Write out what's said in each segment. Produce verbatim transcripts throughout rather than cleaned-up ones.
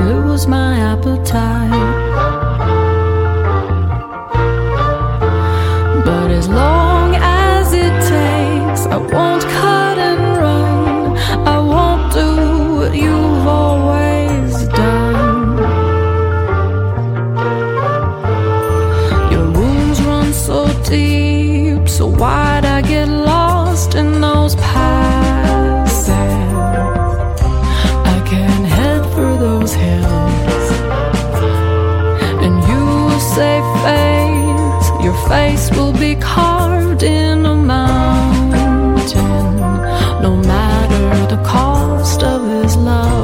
lose my appetite. But as long as it takes, I won't cut and run. I won't do what you've always done. Your wounds run so deep, so why'd I get lost in those paths? I can't head for those hills, and you will say face, your face will be carved in a mountain, no matter the cost of his love.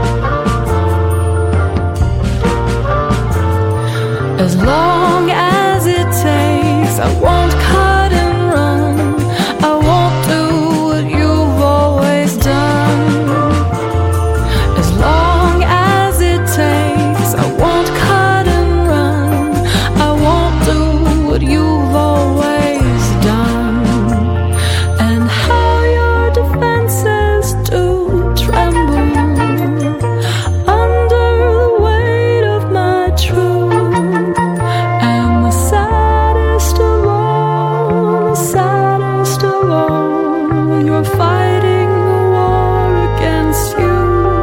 As long as it takes, I won't cut and run. I won't do what you've always done. As long as it takes, I won't cut and run. I won't do what you've always done. And how your defenses do tremble under the weight of my truth. And the saddest of all, the saddest of all, you're fighting a war against you.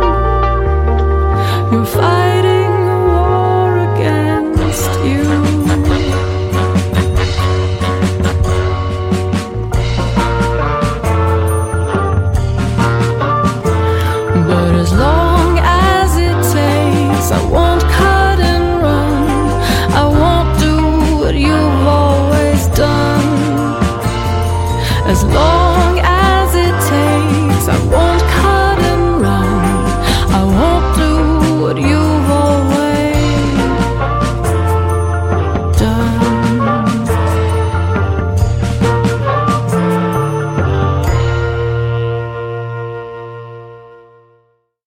You're fighting a war against you. But as long as it takes, I won't cut and run. I won't do what you've always done. As long